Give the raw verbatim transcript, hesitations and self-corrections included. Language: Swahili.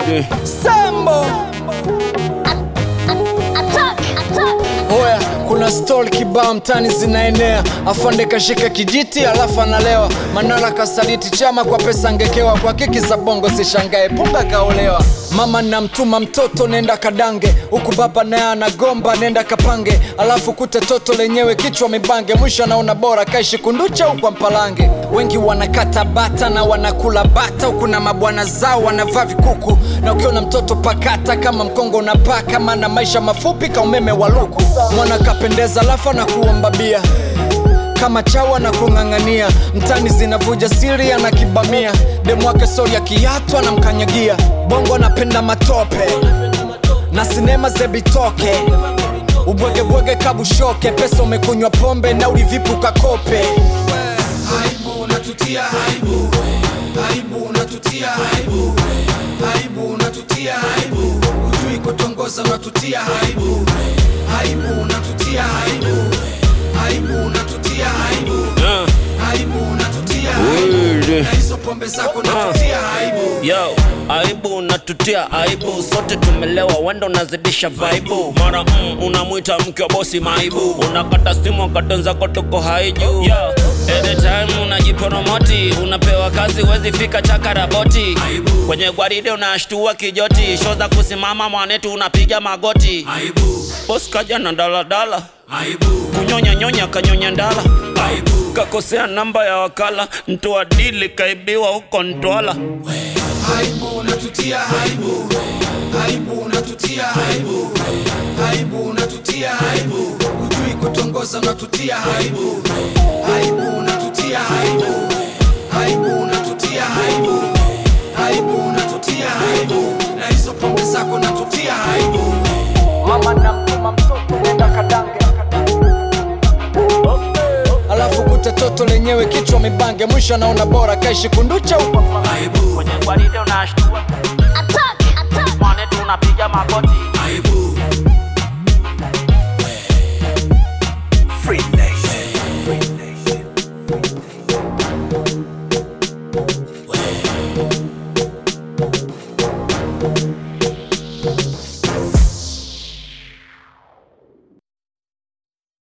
Word. Sambo. Oya, kuna story kibao mtani zinaenea. Afande kashika kijiti alafu analewa. Manara kasaliti chama kwa pesa ngekewa. Kwa kiki za bongo sishangae punga kaolewa. Mama na mtuma mtoto nenda kadange. Huku baba naye anagomba nenda kapange. Alafu kute toto lenyewe kichwa mibange. Mwisho anaona bora kaishi kunducha huko mpalange. Wengi wanakata bata na wanakula bata. Huku na mabwana zao wanavaa vikuku. Na ukiona mtoto pakata kama mkongo unapaka. Maana maisha mafupi ka umeme wa luku. Mwana kapendeza lafa na kuomba bia. Kama chawa na kungangania. Mtani zinavuja siri na kibamia. Demu wake sori ya kiatu anamkanyagia. Bongo anapenda matope na sinema zebitoke. Ubwege bwege kabushoke. Pesa umekunywa pombe na ulivipu kakope. Aibu unatutia aibu. Aibu unatutia aibu. Aibu unatutia aibu. Ujui kutongoza unatutia aibu. Aibu unatutia aibu. Aibu unatutia aibu. Aibu unatutia aibu. Na hizo pombe zako unatutia aibu. Yo, aibu unatutia aibu. Sote tumelewa wendo unazidisha vaibu. Mara mm, unamuita mke wa bosi maibu. Unakata simu wakatonza kotoko haiju. Yo, anytime unajipromoti. Unapewa kazi wezi fika chakaraboti. Aibu. Kwenye gwaride unashtua kijoti. Show za kusimama mwanetu unapiga magoti. Aibu. Boss kaja na dala dala. Aibu. Kunyonya nyonya kanyonya ndala. Aibu. Kakosea namba ya wakala. Mtu wa dili kaibiwa huko Ntwala. Aibu unatutia aibu. Aibu unatutia aibu. Aibu unatutia aibu. Ujui kutongoza unatutia aibu. Aibu unatutia aibu. Aibu unatutia aibu. Aibu unatutia aibu. Na hizo pombe zako unatutia aibu. Mama na mtuma mtoto nenda kadange. Alafu kute toto lenyewe kichwa mibange. Mwisho anaona bora kaishi kunducha huko. Aibu. Kwenye gwaride unashtua. Attack, attack. Mwanetu unapiga magoti. Aibu.